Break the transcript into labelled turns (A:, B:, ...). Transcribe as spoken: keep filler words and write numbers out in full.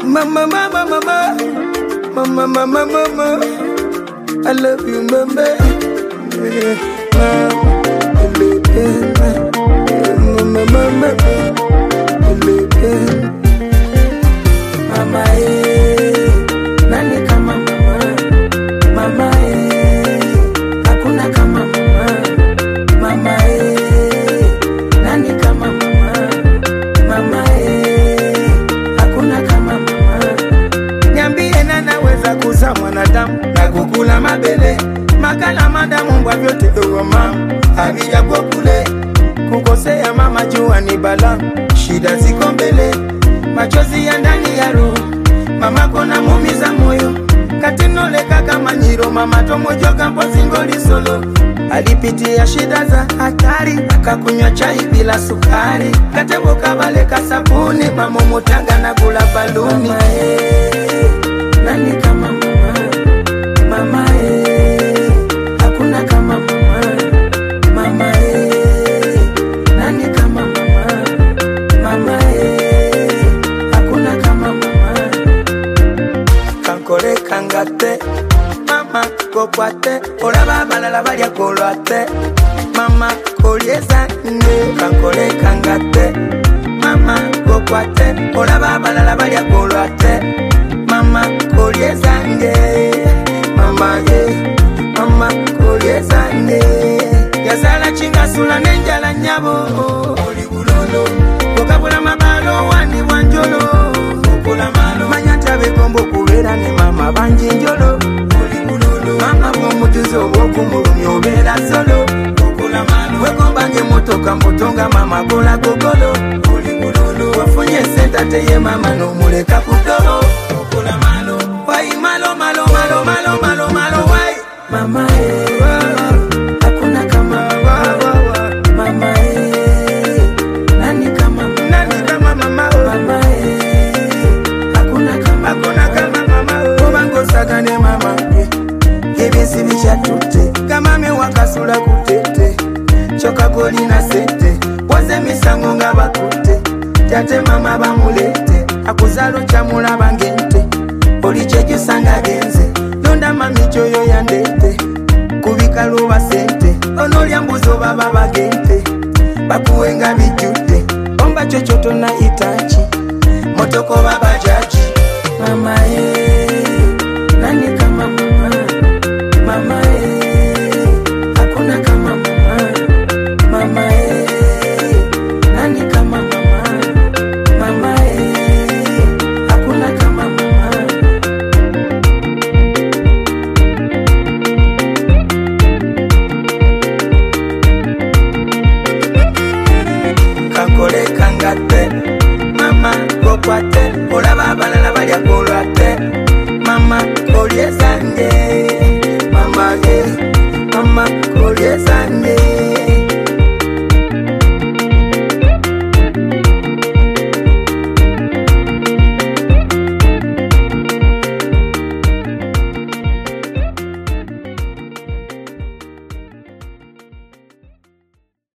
A: Mama, mama, mama, mama, mama, mama, I love you, mama. Mama, mama, mama, eh, nani kama mama, mama, eh, hakuna kama mama, mama, eh, nani kama mama, mama, eh, hakuna kama mama. Niambie nani anaweza kuzaa mwanadamu na kukula mabele, makala madamu mbwa vyote ewe mama, havija kwa kule. Kukosea mama jua ni bala, shida ziko mbele, machozi ya ndani ya roho, mama kona mumiza moyo. Katinole kaka manyiro, mama tomojoga mpo zingoli solo. Alipitia shida za hatari, akakunywa chai bila sukari. Katebo kabale kasabuni, mama mutanga na kula baluni. Mama eh, nani kama mama, mama eh, hakuna kama mama, mama eh, nani kama mama, mama eh, hakuna kama mama. Kankole kangate, mama kokwate, olaba balala balya kolwate, mama kolyeza nge. Kankole kangate, mama kokwate, olaba balala balya kolwate, mama kolyeza nge. Mama ye, mama kolyeza nge. Yazala chinga sula nenjala nyabo, oli bulolo kokabula mabalo wani wanjolo, okula malo manyata bekombo kubera ne mama banjinjolo, oli bulolo mama bomutuzo bokumulumi obera solo, okula malo wekombange motoka mutonga mama kola gogolo, oli bulolo wafunye senta teye mama no muleka kutobo, okula malo wai malo malo malo malo malo malo wai mama eh, hakuna kama mama, mama eh, nani kama nani kama mama, mama eh, hakuna kama hakuna kama mama. Obango sagane mama, hivi sibicha tute kama me wakasula kutete, choka goli na sete, waze misango nga bakute, tate mama bamulete, akuzalo chamula bangente, olicheju sanga genze, londa mami choyo yandete, kubika luba sente, onolya mbuzo baba bagente, bakuwenga bijute, omba chochoto na itachi, motoko baba jaji, mama